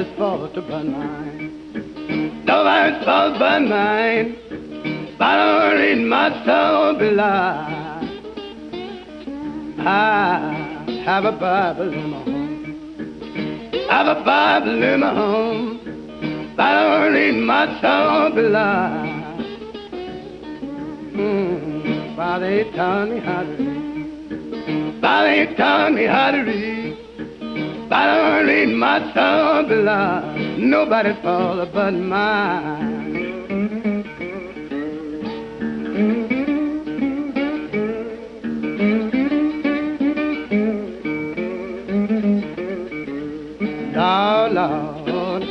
Nobody's fault but mine. Nobody's fault but mine. But I don't read my soul belie. I have a Bible in my home. I have a Bible in my home. But I don't read my soul belie. Father, he taught me how to read. Father, he taught me how to read. But I don't read my soul belie. Nobody's fault but mine. Lord, Lord,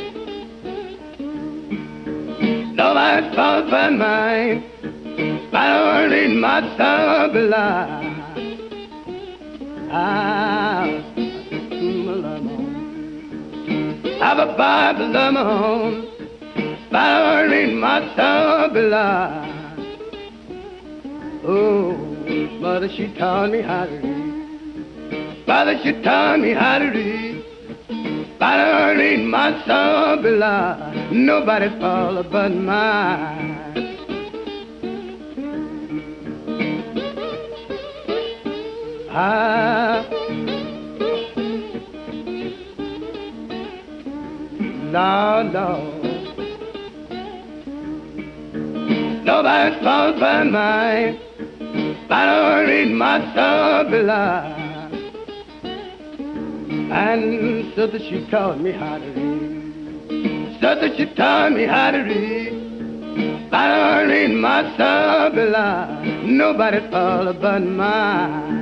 nobody's fault but mine. But I don't read my soul belie. I have a Bible of my own, but I don't read my soul belie. Oh, mother, she taught me how to read. Father, she taught me how to read. But I don't read my soul belie. Nobody's fault but mine. Lord, Lord, nobody's fault but mine. But I don't read my soul belie. And so that she taught me how to read. So that she taught me how to read. But I don't read my soul belie. Nobody's fault but mine.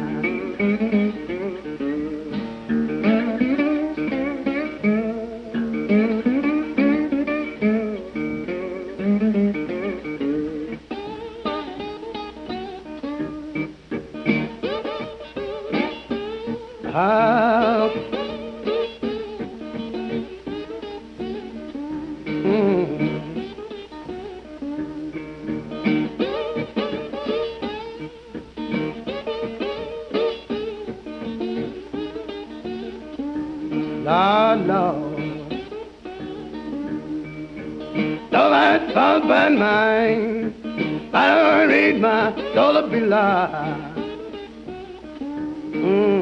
Lord, Lord, nobody's fault but mine. I don't read my soul belie.